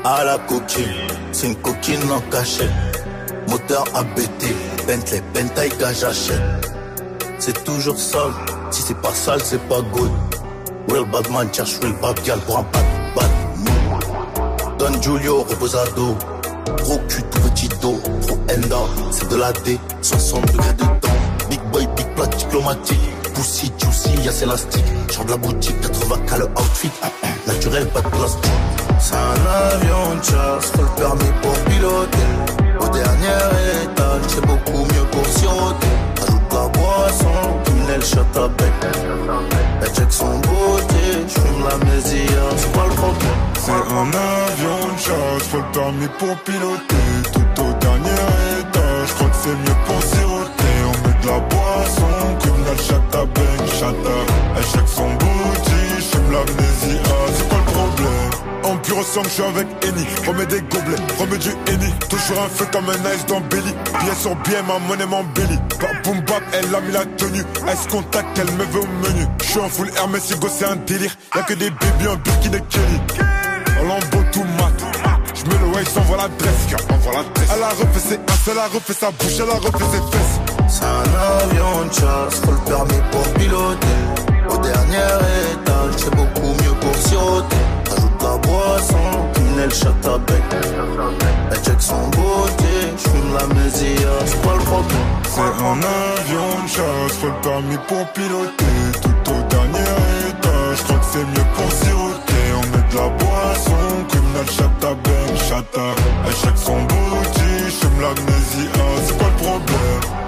à la coquille, c'est une coquine en cachette. Moteur ABT, Bentley, Bentayga j'achète. C'est toujours sale, si c'est pas sale c'est pas good. Real bad man cherche real bad gal pour un bad move. Don Julio reposado, gros cul tout petit dos, trop enda, c'est de la D, 60 degrés de temps. Big boy, big plat diplomatique, pussy, juicy, y'a c'est élastique. Genre de la boutique, 80K le outfit, naturel, pas de plastique. C'est un avion de chasse, faut le permis pour piloter. Au dernier étage, c'est beaucoup mieux pour siroter. Ajoute la boisson, tunnel, shot à bec. Elle check son beauté, j'fume l'amnésia, c'est pas le problème. C'est un avion de chasse, faut le permis pour piloter. Tout au dernier étage, j'crois que c'est mieux pour siroter. On met de la boisson, criminal, shot à bec, shot à. Elle check son beauté, j'fume l'amnésia, c'est pas le problème. En pur sang, je suis avec Eni. Remets des gobelets, remets du Eni. Toujours un feu comme un ice dans Belly. Billet sur billet, ma monnaie m'embellit. Par boom bap, elle a mis la tenue. Ice contact, elle me veut au menu. Je suis en full Hermès, c'est un délire. Y'a que des bébés en Birkin et Kelly. En lambeau tout mat. J'mets le waist, envoie l'adresse. Elle a refait ses as, elle a refait sa bouche, elle a refait ses fesses. C'est un avion de chasse, faut le permis pour piloter. Au dernier étage, c'est beaucoup mieux pour siroter. Ajoute la boisson, tunnel, shot à bec. Elle check son beauté, j'fume l'amnésia, c'est pas le problème. C'est un avion de chasse, faut le permis pour piloter. Tout au dernier étage, j'crois que c'est mieux pour siroter. On met de la boisson, criminal, shot à bec, shot à. Elle check son beauté, j'fume l'amnésia, c'est pas le problème.